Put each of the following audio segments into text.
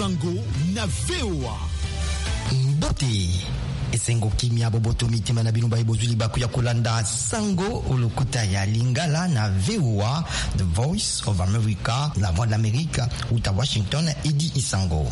Isango na VOA. Mbote esengo kimia boboto mitima na bino baibozuli bakuya kolanda sango olokuta ya Lingala na VOA, The Voice of America, la voix de l'Amérique, uta Washington, Edi Isango.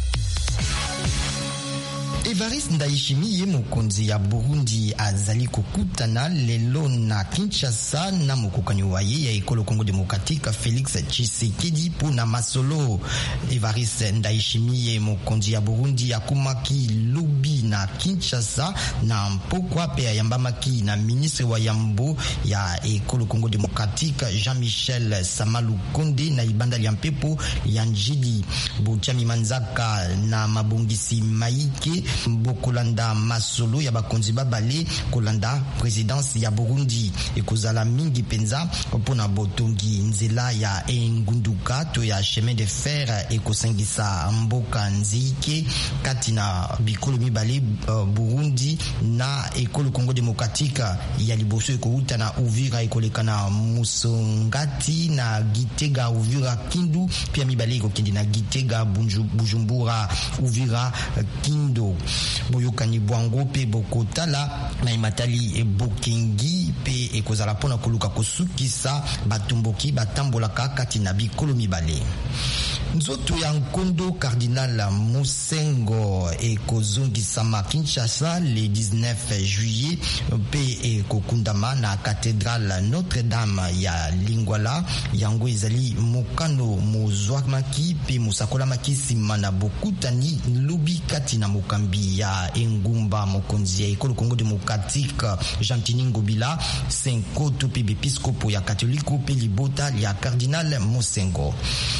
Evariste Ndayishimiye mokonzi ya Burundi azali kokutana lelo na Kinshasa na mokokani waye ya ekolo Congo Démocratique Félix Tshisekedi pona masolo. Evariste Ndayishimiye mokonzi ya Burundi akumaki lobi na Kinshasa na mpokwa pe ayambamaki na ministre wa yambo ya ekolo Congo Démocratique Jean-Michel Samalukonde na ibanda lya mpepo ya Njili Bochami Manzaka na mabongisi Maike Bokolanda masolo ya bakonzi babale kolanda présidence ya Burundi ekozala mingi penza pona botongi nzela ya engunduka to ya chemin de fer ekosangisa mboka nzike kati na bikolo mibale Burundi na ekolo Congo Démocratique ya liboso ekouta na Uvira ekoleka na Musongati na Gitega Uvira Kindu pia mibale ekokende na Gitega Bujumbura Uvira Kindo boyokani bwango pe bokotala na imatali ebokengi pe ekozala pona koluka kosukisa batumboki batambolaka kati na bikolo mibale. Nzoto ya nkondo Cardinal Musengo ekozongisama Kinshasa le 19 juillet pe ekokundama na cathédrale Notre-Dame ya Lingwala yango ezali mokano mozwamaki pe musakolamaki sima na bokutani lobi kati na mokambi ya engumba mokonzi ya ekolo Congo Démocratique Jean-Tini Ngobila Senko to pe episkopo ya katoliko pe libota ya Cardinal Musengo.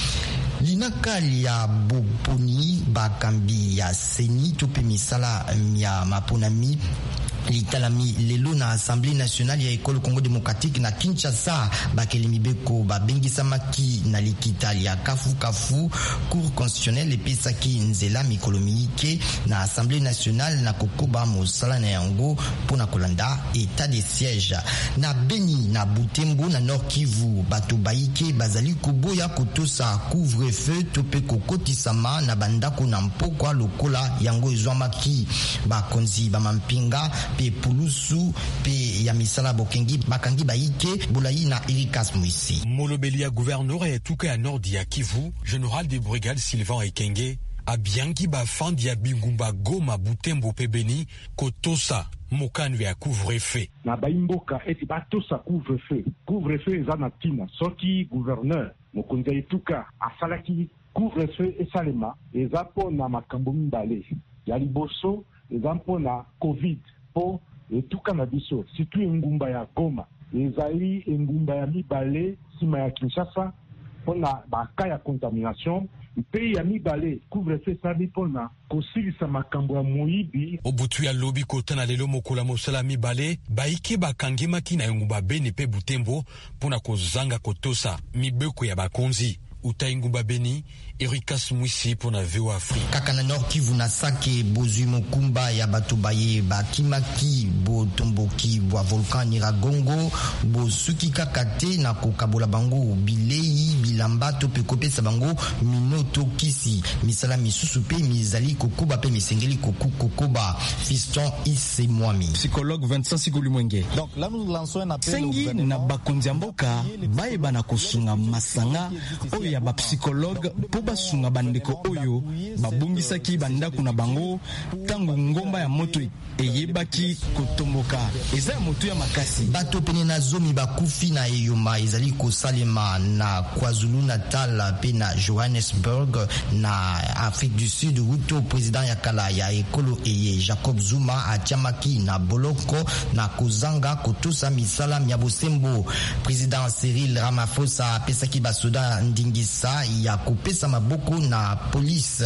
Linaka ya boponi bakambi ya seni tope misala ya maponami litalami lelo na Assemblée nationale ya ekolo Congo Démocratique na Kinshasa bakelemi beko babengisamaki na likitali ya kafu cour constitutionnelle epesaki nzela mikolomike na Assemblée nationale na kokoba mosala na yango pona kolanda état de siège na Beni na Butembo na Nord Kivu bato baike bazali koboya kotosa couvre-feu tope kokotisama na bandako na mpokwa lokola yango ezwamaki bakonzi bamampinga pe pulusu pe ya misala bokengi bakangi baike bolai na Irikas Mwisi. Molobelia gouverneur ya tuka ya Nord ya Kivu, général de brigade Sylvain Ekenge abiangi bafandi ya Bingumba Goma Butembo pe Beni kotosa mokano ya couvre-feu na baimboka eti batosa couvre-feu eza na tina soki gouverneur mokonzi etuka asalaki couvre-feu esalema eza po na makambo mibale ya liboso eza po na covid po etuka na biso situ engumba ya Goma ezali engumba ya mibale sima ya Kinshasa pona baka ya contamination mpe ya mibale couvre-feu sali pona kosilisa makambo ya moyibi obutu ya lobi kotana lelo mokola mosala mibale baike bakangemaki na engumba Beni pe Butembo pona kozanga kotosa mibeko ya bakonzi uta engumba Beni Irikas Mwisi pona VOA Afrique. Kaka na Nord Kivu na Sake bozui mokumba ya bato baye bakimaki botomboki bwa volcan Nyiragongo bosuki kakate na kokabola bango bilei bilamba to pe kopesa bango minoto kisi misala misusu pe mizali kokoba pe misengeli kokoba Fiston Isse Mwami psychologue Vincent Siguli Mwenge. Donc là nous lançons un appel sengi na bakonzi mboka baye bana kosunga masanga oyo ya ba psychologue po basunga bandeko oyo babungisaki bandako na bango tango ngomba ya moto eyebaki kotomboka eza moto ya makasi bato pene na zomi bakufi na eyoma ezali kosalema na KwaZulu Natal pe na Johannesburg na Afrique du Sud Ruto président ya kala ya ekolo eye Jacob Zuma atiamaki na boloko na kozanga kotosa misala ya bosembo président Cyril Ramaphosa apesaki basoda ndingisa ya kopesa maboko na police.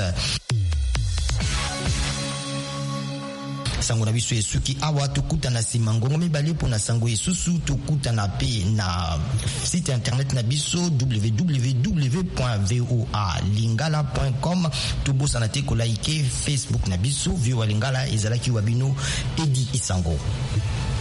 Sango na biso esuki awa tokuta na simangongo mibale pona sango esusu tokuta na pe na site internet na biso www.voalingala.com tobosa na te ko like Facebook na biso VOA Lingala ezalaki wabino Edi Isango.